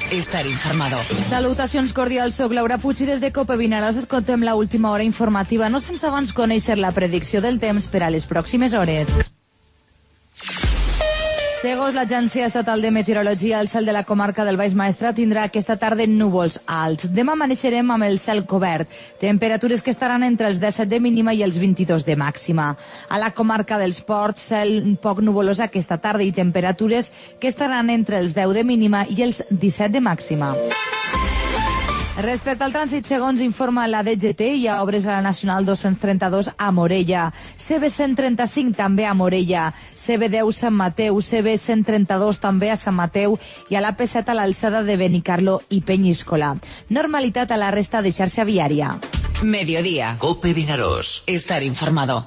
estar informado. Salutacions cordials, soc Laura Puig i des de Cope Vinaròs et contem la última hora informativa, no sense abans conèixer la predicció del temps per a les pròximes hores. Segons l'Agència Estatal de Meteorologia, el cel de la comarca del Baix Maestrat tindrà aquesta tarda núvols alts. Demà amaneixerem amb el cel cobert, temperatures que estaran entre els 17 de mínima i els 22 de màxima. A la comarca dels Ports, cel poc nuvolós aquesta tarda i temperatures que estaran entre els 10 de mínima i els 17 de màxima. Respecte al trànsit, segons informa la DGT, hi ha obres a la Nacional 232 a Morella, CB135 també a Morella, CB10 Sant Mateu, CB132 també a Sant Mateu i a l'AP7 a l'alçada de Benicarló i Penyíscola. Normalitat a la resta de xarxa viària. Mediodía. Cope Vinaròs. Estar informado.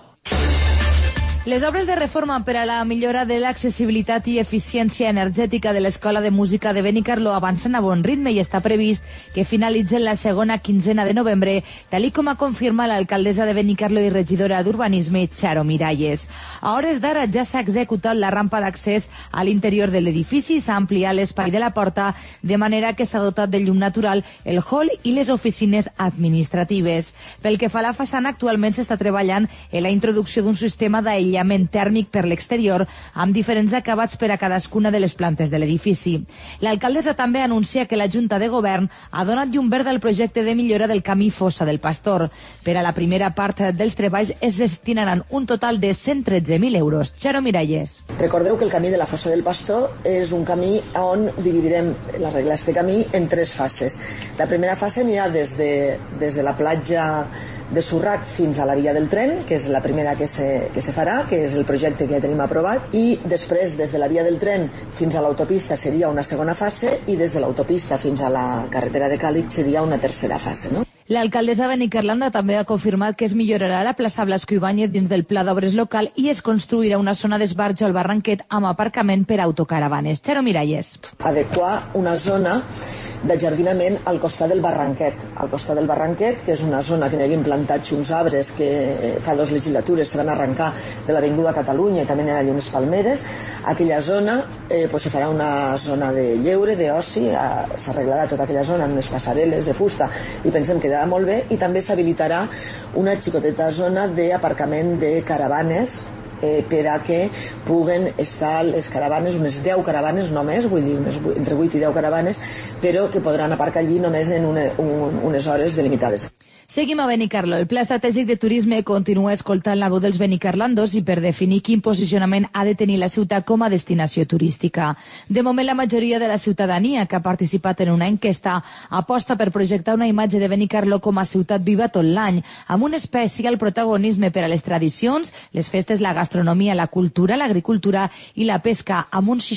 Les obres de reforma per a la millora de l'accessibilitat i eficiència energètica de l'Escola de Música de Benicarló avancen a bon ritme i està previst que finalitzen la segona quinzena de novembre, tal com ha confirmat l'alcaldessa de Benicarló i regidora d'Urbanisme, Charo Miralles. A hores d'ara ja s'ha executat la rampa d'accés a l'interior de l'edifici i s'ha ampliat l'espai de la porta, de manera que s'ha dotat de llum natural el hall i les oficines administratives. Pel que fa a la façana, actualment s'està treballant en la introducció d'un sistema d'aïllament tèrmic per l'exterior amb diferents acabats per a cadascuna de les plantes de l'edifici. L'alcaldessa també anuncia que la Junta de Govern ha donat llum verda al projecte de millora del camí Fossa del Pastor. Per a la primera part dels treballs es destinaran un total de 113.000 euros. Charo Miralles. Recordeu que el camí de la Fossa del Pastor és un camí on dividirem la regla d'aquest camí en 3 fases. La primera fase anirà des de la platja de Surrac fins a la via del tren, que és la primera que se farà, que és el projecte que ja tenim aprovat, i després des de la via del tren fins a l'autopista seria una segona fase i des de l'autopista fins a la carretera de Càlig seria una tercera fase, no? L'alcaldessa Benicarló també ha confirmat que es millorarà la plaça Blasco Ibáñez dins del pla d'obres local i es construirà una zona d'esbarjo al Barranquet amb aparcament per a autocaravanes. Charo Miralles. Adequar una zona d'ajardinament al costat del Barranquet. Al costat del Barranquet, que és una zona que n'havien plantat uns arbres que fa 2 legislatures se van arrencar de l'Avinguda Catalunya i també n'hi ha unes palmeres. Aquella zona se farà una zona de lleure, d'oci, s'arreglarà tota aquella zona amb unes passarel·les de fusta i pensem que molt bé, i també s'habilitarà una xicoteta zona d'aparcament de caravanes per a que puguen estar les caravanes, unes 10 caravanes només, vull dir, entre 8 i 10 caravanes, però que podran aparcar allí només en unes hores delimitades. Seguim a Benicarló. El Pla Estratègic de Turisme continua escoltant la veu dels benicarlandos i per definir quin posicionament ha de tenir la ciutat com a destinació turística. De moment, la majoria de la ciutadania que ha participat en una enquesta aposta per projectar una imatge de Benicarló com a ciutat viva tot l'any, amb un especial protagonisme per a les tradicions, les festes, la gastronomia, la cultura, l'agricultura i la pesca, amb un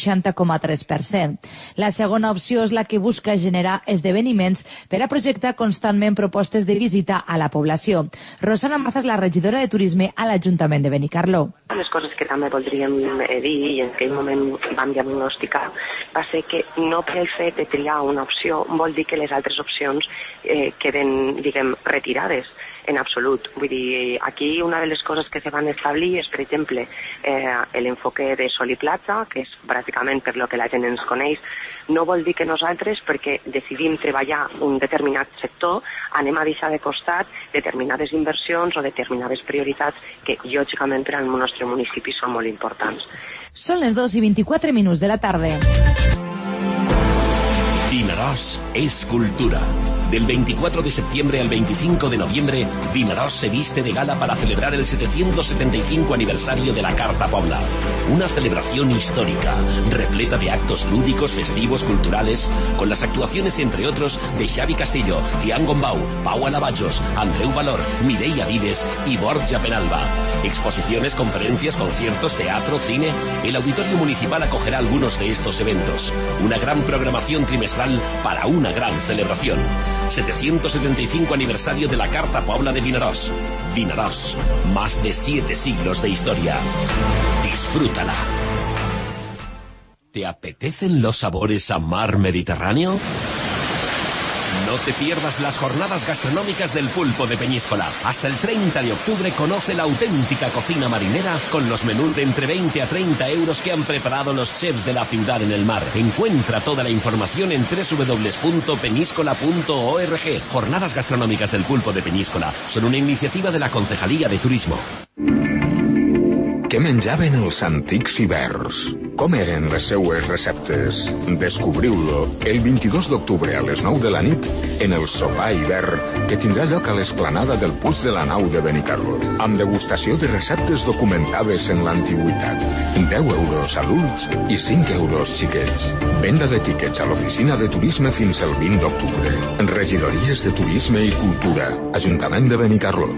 60,3%. La segona opció és la que busca generar esdeveniments per a projectar constantment propostes de visita a la població. Rosana Maza és la regidora de Turisme a l'Ajuntament de Benicarló. Les coses que també voldríem dir i en aquell moment vam diagnosticar va ser que no per el fet de triar una opció vol dir que les altres opcions queden, diguem, retirades en absolut. Vull dir, aquí una de les coses que se van establir és, per exemple, l'enfoque de sol i platja, que és pràcticament per lo que la gent ens coneix. No vol dir que nosaltres, perquè decidim treballar un determinat sector, anem a deixar de costat determinades inversions o determinades prioritats que, lògicament, per al nostre municipi són molt importants. Són les 2:24 de la tarda. Vinaròs es cultura. Del 24 de septiembre al 25 de noviembre, Vinaròs se viste de gala para celebrar el 775 aniversario de la Carta Pobla. Una celebración histórica, repleta de actos lúdicos, festivos, culturales, con las actuaciones, entre otros, de Xavi Castillo, Tian Gombau, Pau Alabayos, Andreu Valor, Mireia Vides y Borja Penalba. Exposiciones, conferencias, conciertos, teatro, cine. El Auditorio Municipal acogerá algunos de estos eventos. Una gran programación trimestral para una gran celebración. 775 aniversario de la Carta Pobla de Vinaròs. Vinaròs, más de 7 siglos de historia. Disfrútala. ¿Te apetecen los sabores a mar Mediterráneo? No te pierdas las jornadas gastronómicas del Pulpo de Peñíscola. Hasta el 30 de octubre conoce la auténtica cocina marinera con los menús de entre 20 a 30 euros que han preparado los chefs de la ciudad en el mar. Encuentra toda la información en www.peñíscola.org. Jornadas gastronómicas del Pulpo de Peñíscola son una iniciativa de la Concejalía de Turismo. Què menjaven els antics ibers? Com eren les seues receptes? Descobriu-lo el 22 d'octubre a les 9 de la nit en el sopar hivern que tindrà lloc a l'esplanada del Puig de la Nau de Benicarló, amb degustació de receptes documentades en l'antiguitat. 10 euros adults i 5 euros xiquets. Venda de tíquets a l'oficina de turisme fins el 20 d'octubre. Regidories de Turisme i Cultura, Ajuntament de Benicarló.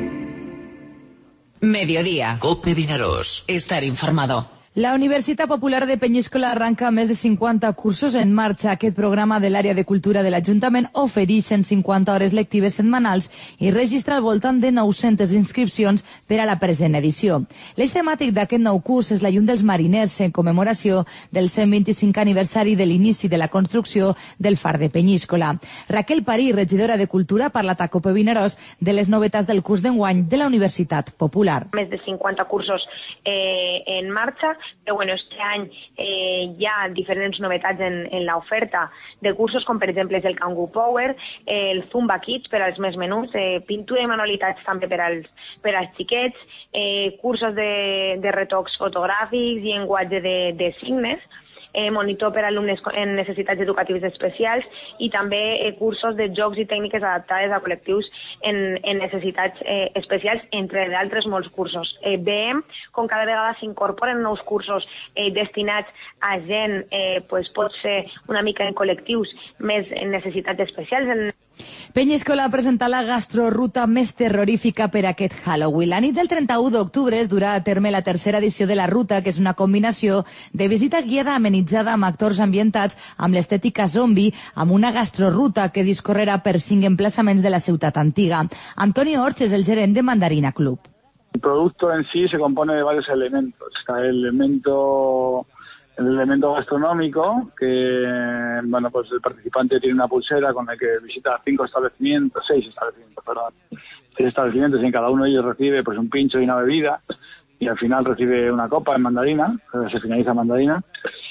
Mediodía. Cope Vinaròs. Estar informado. La Universitat Popular de Peñíscola arranca més de 50 cursos en marxa. Aquest programa de l'àrea de cultura de l'Ajuntament ofereix 150 hores lectives setmanals i registra al voltant de 900 inscripcions per a la present edició. L'eix temàtic d'aquest nou curs és la llum dels mariners en commemoració del 125 aniversari de l'inici de la construcció del far de Peñíscola. Raquel Parí, regidora de Cultura, ha parlat a Cope Vinaròs de les novetats del curs d'enguany de la Universitat Popular. Més de 50 cursos en marxa. Però bueno, este any hi ha diferents novetats en l'oferta de cursos, com per exemple és el Kangoo Power, el Zumba Kids per als més menuts, pintura i manualitats també per als xiquets, cursos de retocs fotogràfics i llenguatge de signes, monitor per a alumnes en necessitats educatives especials i també cursos de jocs i tècniques adaptades a col·lectius en necessitats especials, entre d'altres molts cursos. Veiem com cada vegada s'incorporen nous cursos destinats a gent, pot ser una mica en col·lectius més en necessitats especials. Peñíscola ha presentat la gastroruta més terrorífica per aquest Halloween. La nit del 31 d'octubre es durà a terme la tercera edició de la ruta, que és una combinació de visita guiada amenitzada amb actors ambientats amb l'estètica zombi, amb una gastroruta que discorrerà per 5 emplaçaments de la ciutat antiga. Antonio Orch és el gerent de Mandarina Club. El producto en sí se compone de varios elementos. Está el elemento gastronómico, que pues el participante tiene una pulsera con la que visita 6 establecimientos, y en cada uno de ellos recibe pues un pincho y una bebida, y al final recibe una copa en mandarina, se finaliza en mandarina.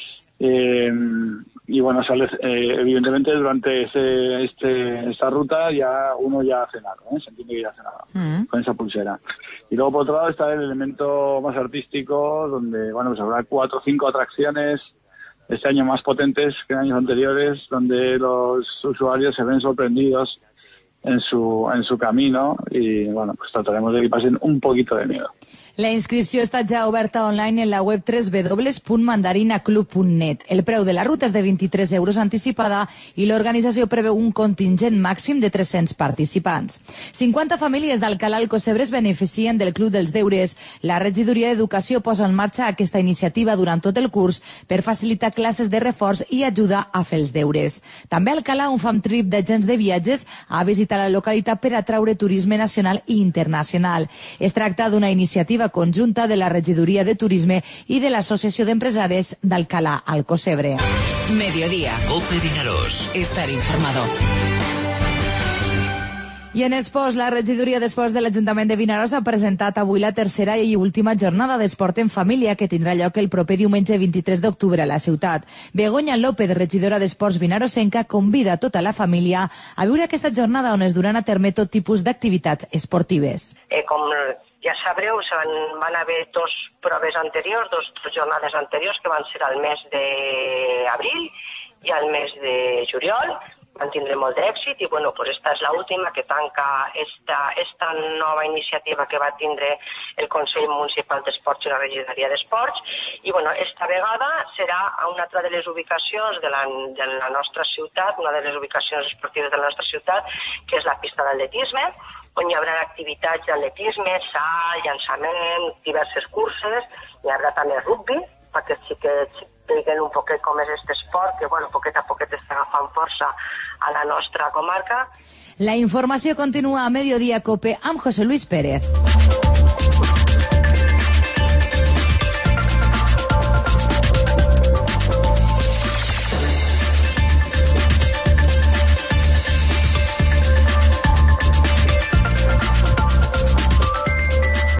Evidentemente durante esta ruta uno ya ha cenado, se entiende que ya ha cenado con esa pulsera. Y luego por otro lado está el elemento más artístico, donde habrá 4 o 5 atracciones este año más potentes que en años anteriores, donde los usuarios se ven sorprendidos en su camino y trataremos de que pasen un poquito de miedo. La inscripció està ja oberta online en la web www.mandarinaclub.net. El preu de la ruta és de 23 euros anticipada i l'organització preveu un contingent màxim de 300 participants. 50 famílies d'Alcalà Alcocebre es beneficien del Club dels Deures. La regidoria d'Educació posa en marxa aquesta iniciativa durant tot el curs per facilitar classes de reforç i ajuda a fer els deures. També a Alcalà, un fam trip d'agents de viatges ha visitat la localitat per atraure turisme nacional i internacional. Es tracta d'una iniciativa conjunta de la Regidoria de Turisme i de l'Associació d'Empresaris d'Alcalà Alcocebre. Mediodía. Cope Vinaròs. Estar informado. I en esports, la regidoria d'esports de l'Ajuntament de Vinaròs ha presentat avui la tercera i última jornada d'esport en família que tindrà lloc el proper diumenge 23 d'octubre a la ciutat. Begoña López, regidora d'esports vinarosenca, convida tota la família a viure aquesta jornada on es duran a terme tot tipus d'activitats esportives. Com ja sabreu, van haver 2 proves anteriors, 2 jornades anteriors, que van ser al mes d'abril i al mes de juliol. Van tindre molt d'èxit i esta és l'última que tanca esta nova iniciativa que va tindre el Consell Municipal d'Esports i la Regidoria d'Esports i esta vegada serà a una altra de les ubicacions de la nostra ciutat, una de les ubicacions esportives de la nostra ciutat, que és la pista d'atletisme, on hi haurà activitats d'atletisme, salt, llançament, diverses curses, hi haurà també rugby, perquè els xiquets veguen un poquet com és aquest esport, que poquet a poquet està agafant força a la nostra comarca. La informació continua a Mediodía Cope amb José Luis Pérez.